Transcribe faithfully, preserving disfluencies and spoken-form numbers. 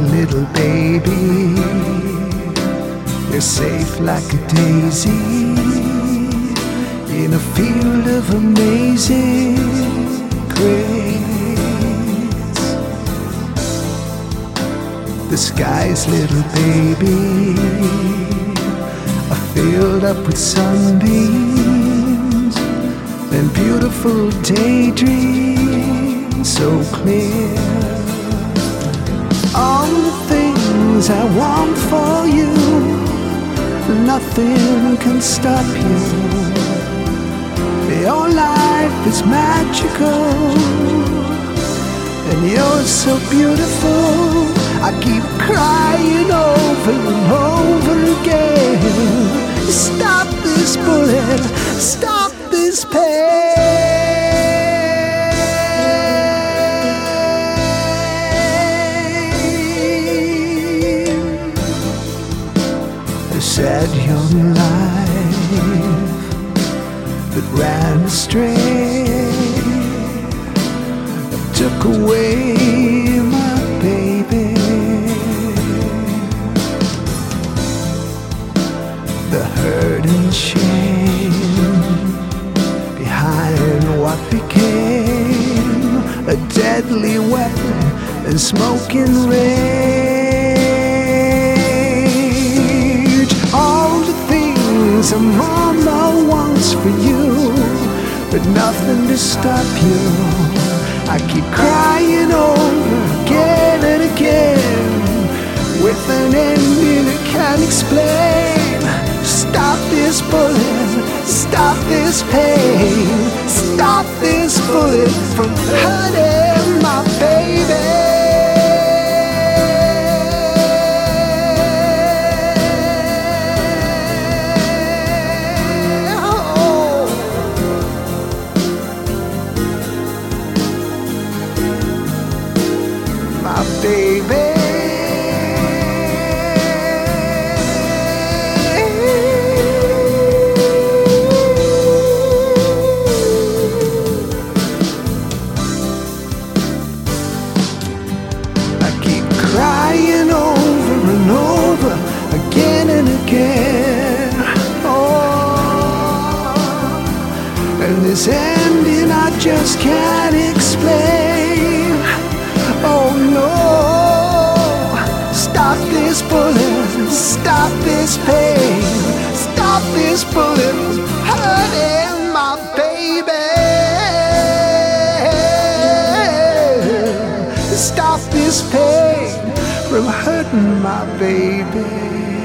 little baby. You're safe like a daisy in a field of amazing grace. The sky's little baby are filled up with sunbeams and beautiful daydreams so clear. All the things I want for you, nothing can stop you. Your life is magical and you're so beautiful. I keep crying over and over again. Stop this bullet, stop this pain. A sad young life that ran astray took away my baby. The hurt and shame behind what became a deadly weapon and smoking rage. All the things a mama wants for you, but nothing to stop you. I keep crying over again and again with an ending I can't explain. Stop this bullet, stop this pain, stop this bullet from hurting my baby. Baby, I keep crying over and over again and again. Oh, and this ending I just can't explain. Oh no, stop this bullet, stop this pain, stop this bullet from hurting my baby. Stop this pain from hurting my baby.